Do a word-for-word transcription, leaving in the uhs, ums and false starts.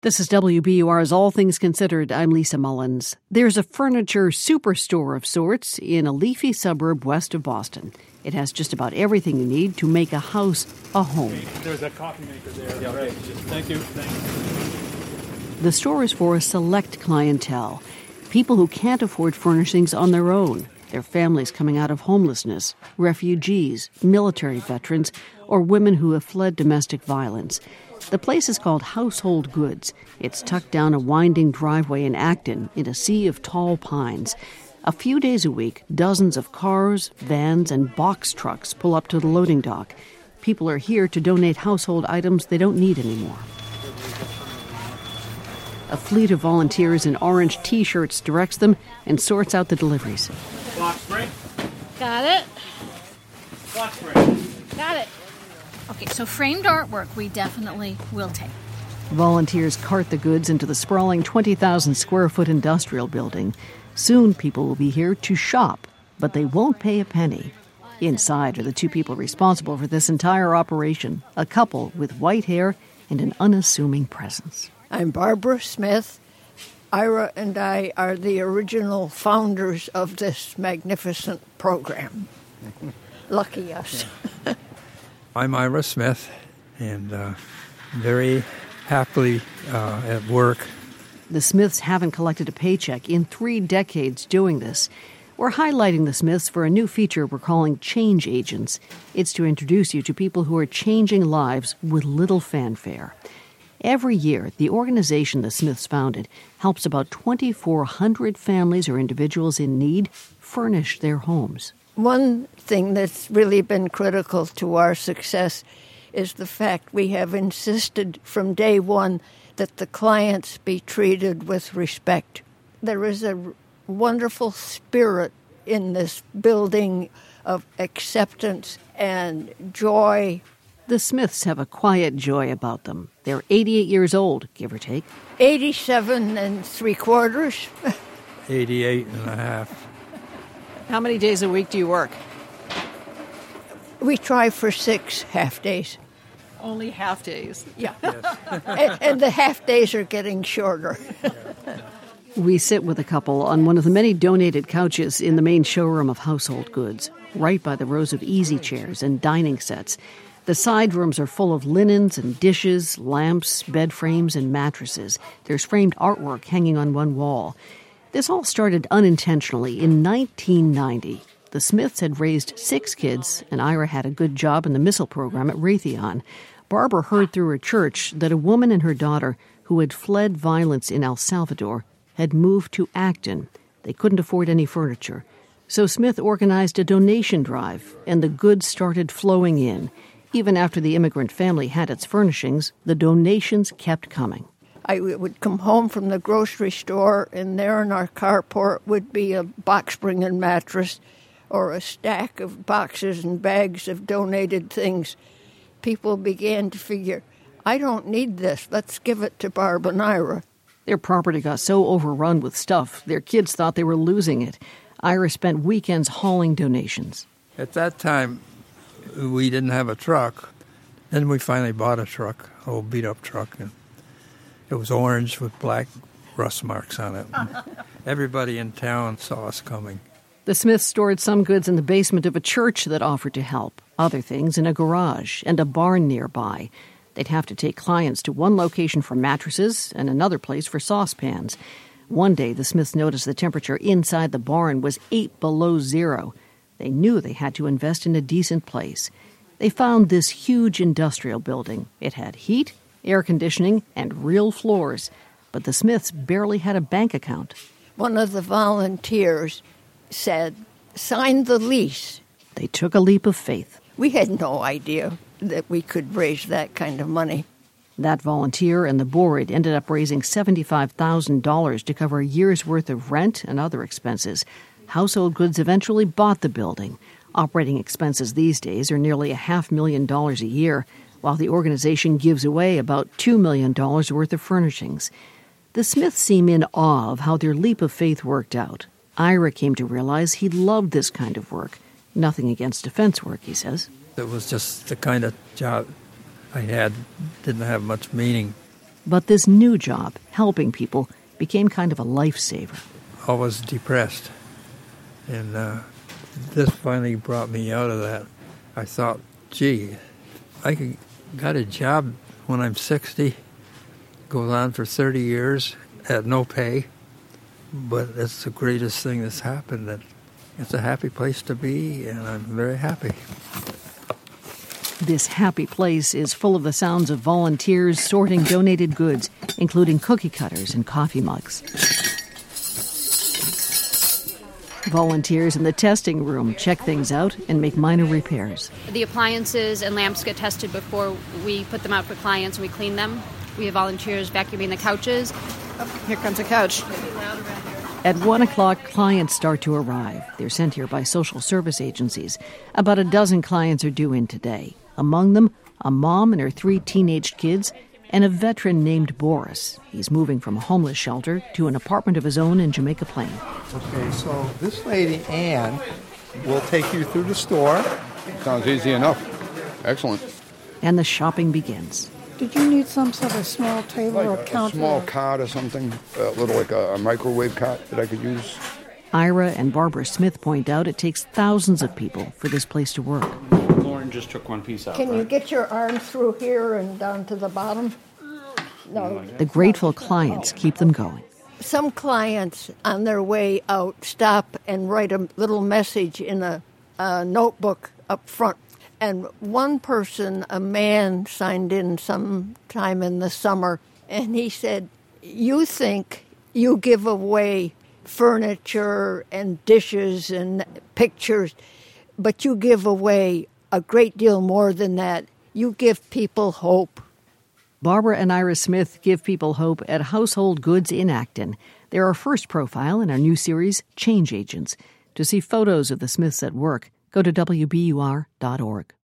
This is W B U R's All Things Considered. I'm Lisa Mullins. There's a furniture superstore of sorts in a leafy suburb west of Boston. It has just about everything you need to make a house a home. There's a coffee maker there. Yeah, right. Thank you. Thank you. The store is for a select clientele, people who can't afford furnishings on their own. Their families coming out of homelessness, refugees, military veterans, or women who have fled domestic violence. The place is called Household Goods. It's tucked down a winding driveway in Acton in a sea of tall pines. A few days a week, dozens of cars, vans, and box trucks pull up to the loading dock. People are here to donate household items they don't need anymore. A fleet of volunteers in orange T-shirts directs them and sorts out the deliveries. Box spring. Got it. Box spring. Got it. Okay, so framed artwork we definitely will take. Volunteers cart the goods into the sprawling twenty thousand square foot industrial building. Soon people will be here to shop, but they won't pay a penny. Inside are the two people responsible for this entire operation, a couple with white hair and an unassuming presence. I'm Barbara Smith. Ira and I are the original founders of this magnificent program. Lucky us. I'm Ira Smith, and uh, very happily uh, at work. The Smiths haven't collected a paycheck in three decades doing this. We're highlighting the Smiths for a new feature we're calling Change Agents. It's to introduce you to people who are changing lives with little fanfare. Every year, the organization the Smiths founded helps about twenty-four hundred families or individuals in need furnish their homes. One thing that's really been critical to our success is the fact we have insisted from day one that the clients be treated with respect. There is a wonderful spirit in this building of acceptance and joy. The Smiths have a quiet joy about them. They're eighty-eight years old, give or take. eighty-seven and three quarters. eighty-eight and a half. How many days a week do you work? We try for six half days. Only half days. Yeah. Yes. and, and the half days are getting shorter. We sit with a couple on one of the many donated couches in the main showroom of Household Goods, right by the rows of easy chairs and dining sets. The side rooms are full of linens and dishes, lamps, bed frames, and mattresses. There's framed artwork hanging on one wall. This all started unintentionally in nineteen ninety. The Smiths had raised six kids, and Ira had a good job in the missile program at Raytheon. Barbara heard through her church that a woman and her daughter who had fled violence in El Salvador had moved to Acton. They couldn't afford any furniture. So Smith organized a donation drive, and the goods started flowing in. Even after the immigrant family had its furnishings, the donations kept coming. I would come home from the grocery store, and there in our carport would be a box spring and mattress or a stack of boxes and bags of donated things. People began to figure, I don't need this. Let's give it to Barb and Ira. Their property got so overrun with stuff, their kids thought they were losing it. Ira spent weekends hauling donations. At that time, we didn't have a truck. Then we finally bought a truck, an old beat-up truck, and it was orange with black rust marks on it. Everybody in town saw us coming. The Smiths stored some goods in the basement of a church that offered to help, other things in a garage and a barn nearby. They'd have to take clients to one location for mattresses and another place for saucepans. One day, the Smiths noticed the temperature inside the barn was eight below zero. They knew they had to invest in a decent place. They found this huge industrial building. It had heat, air conditioning, and real floors. But the Smiths barely had a bank account. One of the volunteers said, sign the lease. They took a leap of faith. We had no idea that we could raise that kind of money. That volunteer and the board ended up raising seventy-five thousand dollars to cover a year's worth of rent and other expenses. Household Goods eventually bought the building. Operating expenses these days are nearly a half million dollars a year, while the organization gives away about two million dollars worth of furnishings. The Smiths seem in awe of how their leap of faith worked out. Ira came to realize he loved this kind of work. Nothing against defense work, he says. It was just the kind of job I had, didn't have much meaning. But this new job, helping people, became kind of a lifesaver. I was depressed, and uh, this finally brought me out of that. I thought, gee, I could, got a job when I'm sixty, goes on for thirty years at no pay, but it's the greatest thing that's happened. That it's a happy place to be, and I'm very happy. This happy place is full of the sounds of volunteers sorting donated goods, including cookie cutters and coffee mugs. Volunteers in the testing room check things out and make minor repairs. The appliances and lamps get tested before we put them out for clients and we clean them. We have volunteers vacuuming the couches. Oh, here comes a couch. At one o'clock, clients start to arrive. They're sent here by social service agencies. About a dozen clients are due in today. Among them, a mom and her three teenaged kids, and a veteran named Boris. He's moving from a homeless shelter to an apartment of his own in Jamaica Plain. Okay, so this lady, Ann, will take you through the store. Sounds easy enough. Excellent. And the shopping begins. Did you need some sort of small table Like or a, counter? a small cart or something, a little like a, a microwave cart that I could use. Ira and Barbara Smith point out it takes thousands of people for this place to work. Lauren just took one piece out. Can right? you get your arm through here and down to the bottom? No. The grateful clients keep them going. Some clients on their way out stop and write a little message in a, a notebook up front. And one person, a man, signed in sometime in the summer, and he said, you think you give away furniture and dishes and pictures, but you give away a great deal more than that. You give people hope. Barbara and Ira Smith give people hope at Household Goods in Acton. They're our first profile in our new series, Change Agents. To see photos of the Smiths at work, go to W B U R dot org.